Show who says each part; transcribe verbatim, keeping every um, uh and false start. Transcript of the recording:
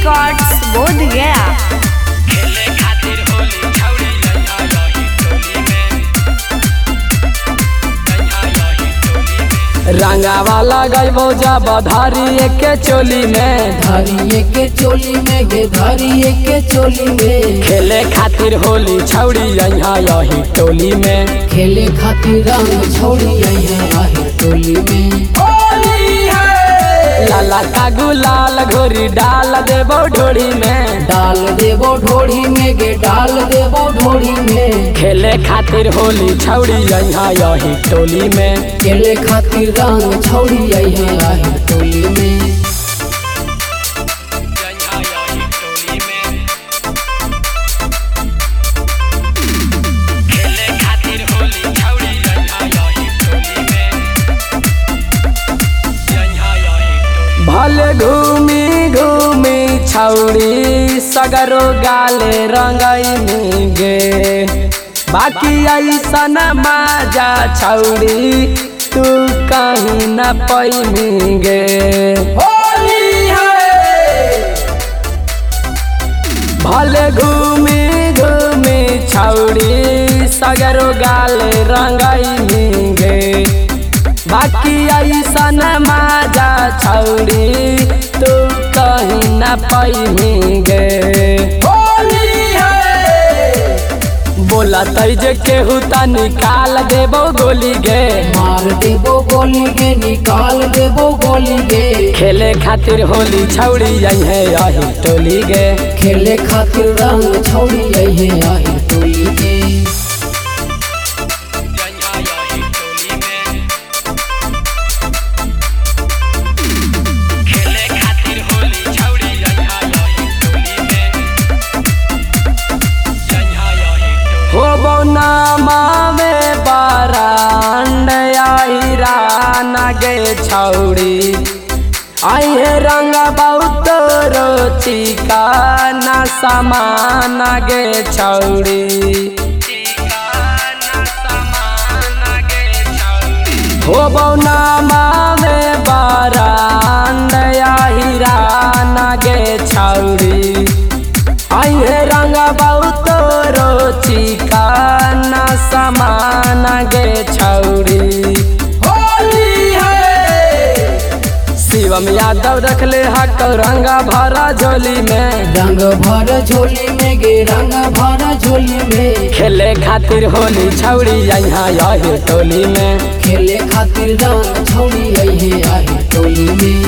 Speaker 1: Records बोध गया।
Speaker 2: खेले खातिर होली छौड़ी रंगा रही टोली में, रंगा रही टोली में।
Speaker 3: रंगावा लगैबो जब धारिये के चोली में,
Speaker 4: धारिये के चोली में गे धारिये के चोली में।
Speaker 3: खेले खातिर होली छौड़ी यहाँ यही टोली में।
Speaker 4: खेले खातिर रंग छौड़ी यहाँ आहे टोली में।
Speaker 3: लाला का गुलाल घोरी डाल देबो ढोड़ी में,
Speaker 4: डाल देबो ढोड़ी में गे डाल देबो ढोड़ी में।
Speaker 3: खेले खातिर होली छौड़ी यहाँ यही टोली में।
Speaker 4: खेले खातिर रंग छौड़ी यहाँ आहे टोली में।
Speaker 2: रंगा रही टोली में। खेले खातिर होली छौड़ी रंगा रही टोली में, रंगा रही टोली में।
Speaker 3: भले घूमी घूमी छौड़ी सगरो गाले रंगई गे, बाकी ऐसन मजा छौड़ी तू कहीं न पैनी गे। होली है भले घूमी घूमी छौड़ी सगरो गाले रंगई गे, बाकी ऐसन मजा छौड़ी तू कहीं न पैनी गे। बोला तैज केहू ता निकाल देबो गोली गे,
Speaker 4: मार देबो गोली गे निकाल देबो गोली गे।
Speaker 3: खेले खातिर होली छौड़ी यही यही टोली गे।
Speaker 4: खेले खातिर रंग छौड़ी यहाँ आहे टोली गे।
Speaker 2: रंगा रही टोली में। खेले खातिर होली छौड़ी रंगा रही टोली में, रंगा रही टोली में।
Speaker 3: होबो नामावे बारांड आई राना गे छौड़ी, आई है रंग बहुत रोचिका ना समान गे छौड़ी। होबो नामावे बारांड आई राना गे छौड़ी, आई है रंग बहुत रोचिका ना समान गे छौड़ी। होली है शिवम यादव रखले हक रंगा भरा झोली में,
Speaker 4: रंग भर झोली में गे रंग भर झोली में।
Speaker 3: खेले खातिर होली छौड़ी यहाँ यही टोली में।
Speaker 4: खेले खातिर रंग छौड़ी यहाँ आहे टोली में।